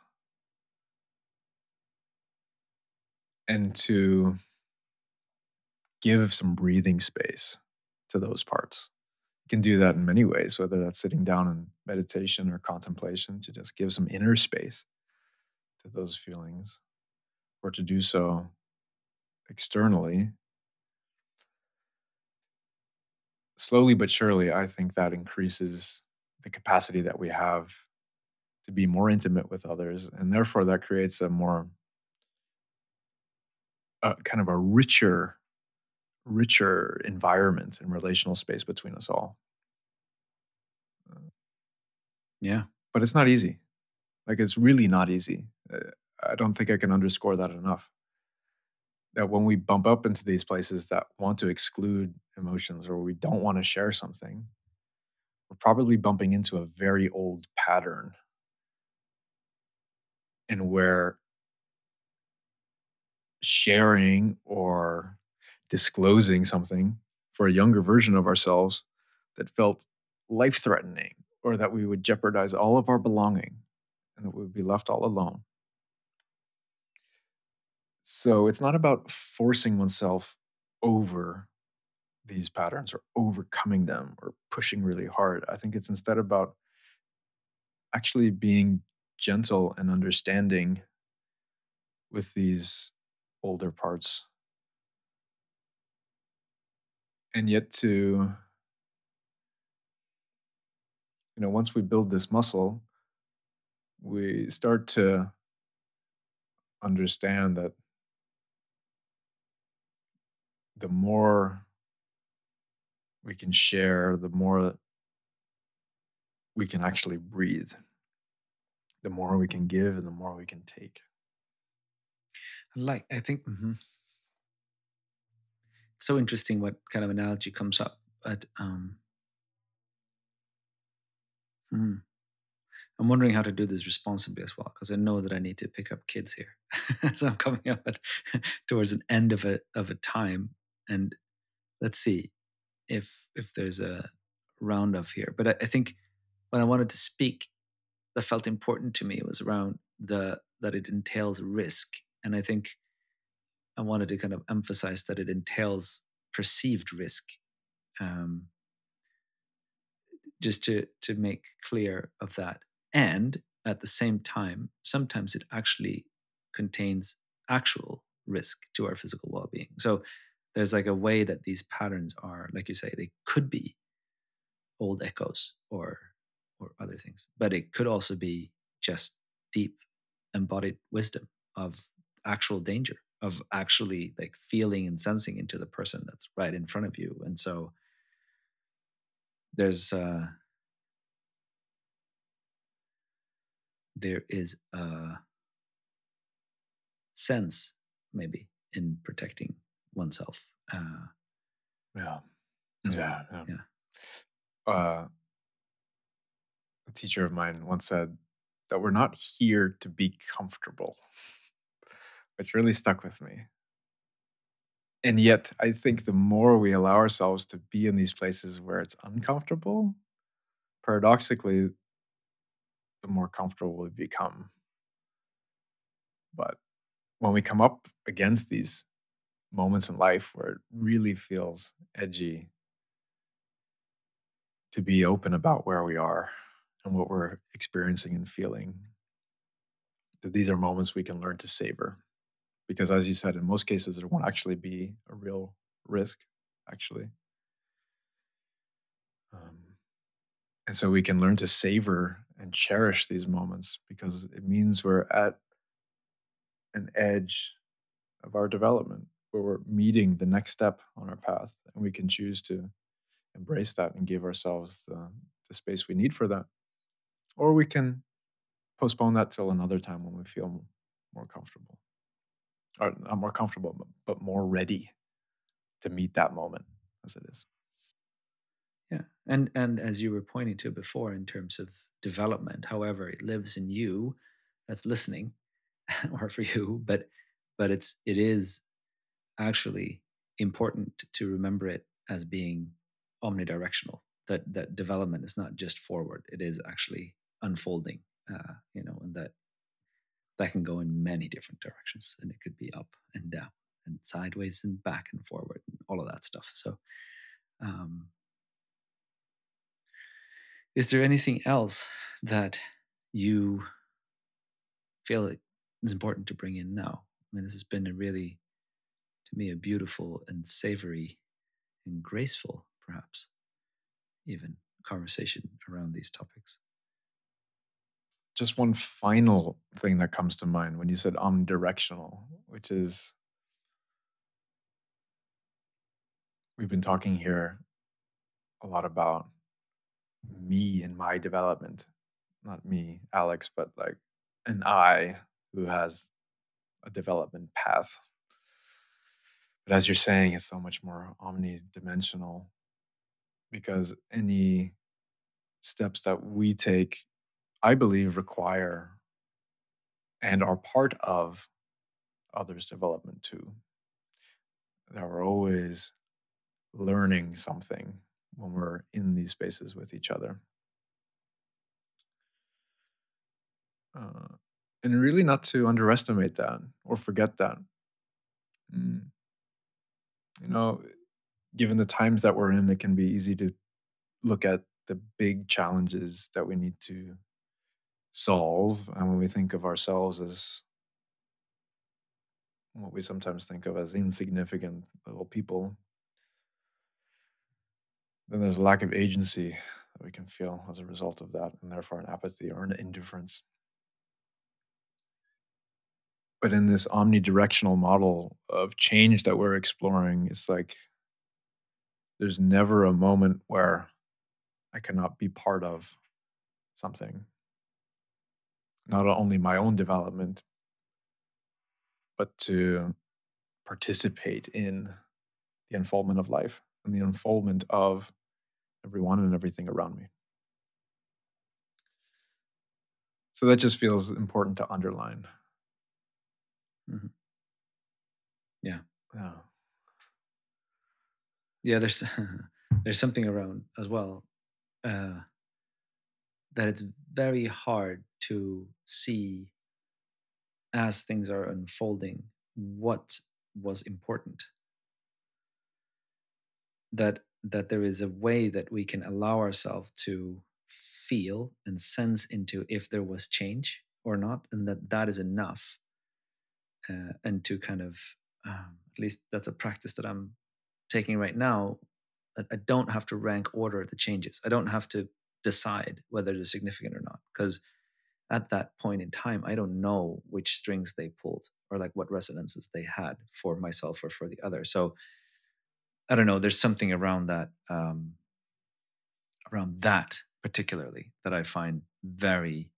and to give some breathing space to those parts. You can do that in many ways, whether that's sitting down in meditation or contemplation, to just give some inner space to those feelings, or to do so externally. Slowly but surely, I think that increases the capacity that we have to be more intimate with others. And therefore, that creates a more, uh, kind of a richer, richer environment and relational space between us all. Uh, Yeah. But it's not easy. Like, it's really not easy. Uh, I don't think I can underscore that enough. That when we bump up into these places that want to exclude emotions or we don't want to share something, we're probably bumping into a very old pattern and where sharing or disclosing something for a younger version of ourselves that felt life threatening or that we would jeopardize all of our belonging and that we would be left all alone. So it's not about forcing oneself over these patterns or overcoming them or pushing really hard. I think it's instead about actually being gentle and understanding with these older parts, and yet to, you know, once we build this muscle, we start to understand that the more we can share, the more we can actually breathe, the more we can give, and the more we can take. Like I think mhm. It's so interesting what kind of analogy comes up, but um, hmm, I'm wondering how to do this responsibly as well because I know that I need to pick up kids here. So I'm coming up at, towards an end of a of a time, and let's see if if there's a round off here. But I, I think when I wanted to speak, that felt important to me was around the that it entails risk, and I think I wanted to kind of emphasize that it entails perceived risk. Um, just to to make clear of that, and at the same time sometimes it actually contains actual risk to our physical well-being. So there's like a way that these patterns are, like you say, they could be old echoes or or other things, but it could also be just deep embodied wisdom of actual danger, of actually like feeling and sensing into the person that's right in front of you. And so there's uh there is a sense maybe in protecting oneself uh, Yeah. as well. Yeah. Yeah. Yeah. Uh, a teacher of mine once said that we're not here to be comfortable, which really stuck with me. And yet, I think the more we allow ourselves to be in these places where it's uncomfortable, paradoxically, the more comfortable we become. But when we come up against these moments in life where it really feels edgy, to be open about where we are and what we're experiencing and feeling, that these are moments we can learn to savor. Because as you said, in most cases, there won't actually be a real risk, actually. Um, and so we can learn to savor and cherish these moments because it means we're at an edge of our development where we're meeting the next step on our path. And we can choose to embrace that and give ourselves the, the space we need for that. Or we can postpone that till another time when we feel more comfortable, or not more comfortable, but, but more ready to meet that moment as it is. Yeah. And and as you were pointing to before in terms of development, however it lives in you that's listening or for you, but but it's it is actually important to remember it as being omnidirectional. That that development is not just forward; it is actually unfolding. Uh, you know, and that that can go in many different directions, and it could be up and down and sideways and back and forward and all of that stuff. So, um, is there anything else that you feel it is important to bring in now? I mean, this has been a really, to me, a beautiful and savory and graceful, perhaps even conversation around these topics. Just one final thing that comes to mind when you said omnidirectional, which is we've been talking here a lot about me and my development, not me, Alex, but like an I who has a development path. But as you're saying, it's so much more omnidimensional because any steps that we take, I believe, require and are part of others' development too. That we're always learning something when we're in these spaces with each other. Uh, and really not to underestimate that or forget that. Mm, You know, given the times that we're in, it can be easy to look at the big challenges that we need to solve. And when we think of ourselves as what we sometimes think of as insignificant little people, then there's a lack of agency that we can feel as a result of that, and therefore an apathy or an indifference. But in this omnidirectional model of change that we're exploring, it's like there's never a moment where I cannot be part of something, not only my own development, but to participate in the unfoldment of life and the unfoldment of everyone and everything around me. So that just feels important to underline. Mhm. Yeah. Yeah. Yeah, there's there's something around as well, uh, that it's very hard to see as things are unfolding what was important. That that there is a way that we can allow ourselves to feel and sense into if there was change or not, and that that is enough, uh, and to kind of, um, at least that's a practice that I'm taking right now. That I don't have to rank order the changes. I don't have to decide whether they're significant or not, because at that point in time, I don't know which strings they pulled or like what resonances they had for myself or for the other. So I don't know. There's something around that, um, around that particularly, that I find very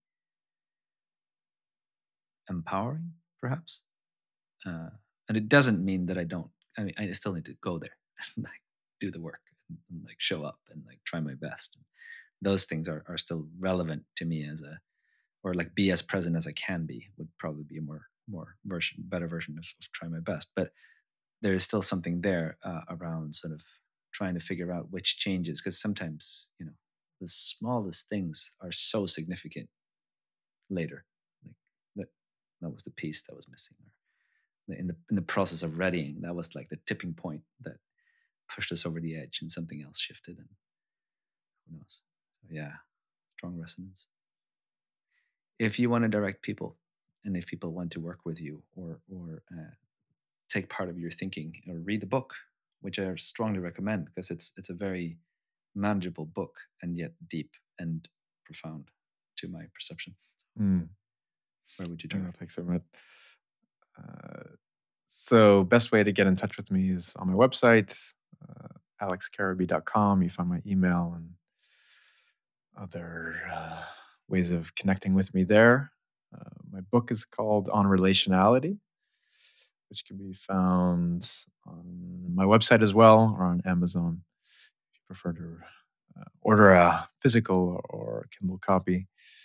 empowering, perhaps. Uh, and it doesn't mean that I don't. I mean, I still need to go there and like do the work and, and like show up and like try my best. Those things are are still relevant to me as a, or like be as present as I can be would probably be a more more version better version of, of try my best. But there is still something there, uh, around sort of trying to figure out which changes, because sometimes, you know, the smallest things are so significant later. Like that that was the piece that was missing. Or in the in the process of readying, that was like the tipping point that pushed us over the edge, and something else shifted, and who knows. So yeah, strong resonance. If you want to direct people, and if people want to work with you, or or uh, take part of your thinking, or read the book, which I strongly recommend, because it's it's a very manageable book and yet deep and profound to my perception. Mm. Where would you Yeah, direct? thanks so much. Uh, so, best way to get in touch with me is on my website, uh, alex caraby dot com. You find my email and other uh, ways of connecting with me there. Uh, my book is called On Relationality, which can be found on my website as well, or on Amazon if you prefer to uh, order a physical or Kindle copy.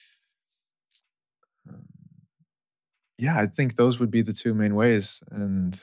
Um, yeah, I think those would be the two main ways. And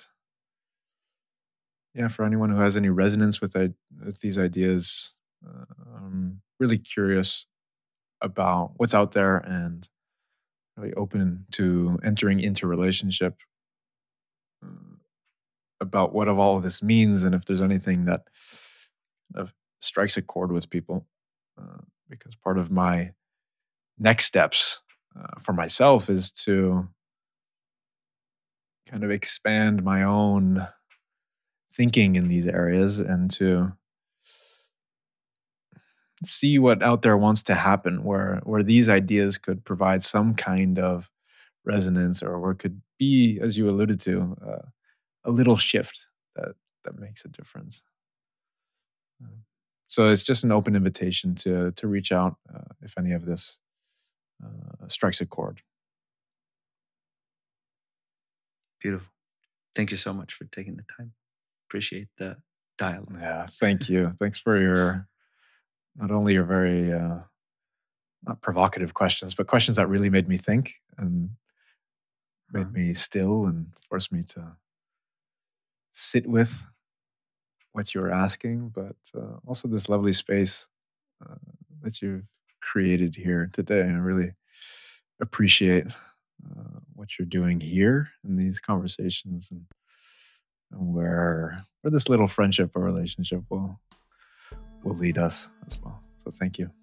yeah, for anyone who has any resonance with, I- with these ideas, uh, I'm really curious about what's out there and really open to entering into relationship, uh, about what of all of this means, and if there's anything that kind of strikes a chord with people. Uh, because part of my next steps uh, for myself is to kind of expand my own thinking in these areas and to see what out there wants to happen, where where these ideas could provide some kind of resonance, or where it could be, as you alluded to, uh, a little shift that that makes a difference. Uh, so it's just an open invitation to to reach out uh, if any of this uh, strikes a chord. Beautiful. Thank you so much for taking the time. Appreciate the dialogue. Yeah, thank you. Thanks for your not only your very uh, not provocative questions, but questions that really made me think and Uh, made me still and forced me to sit with what you were asking, but uh, also this lovely space uh, that you've created here today. I really appreciate uh, what you're doing here in these conversations, and where where this little friendship or relationship will will lead us as well. So thank you.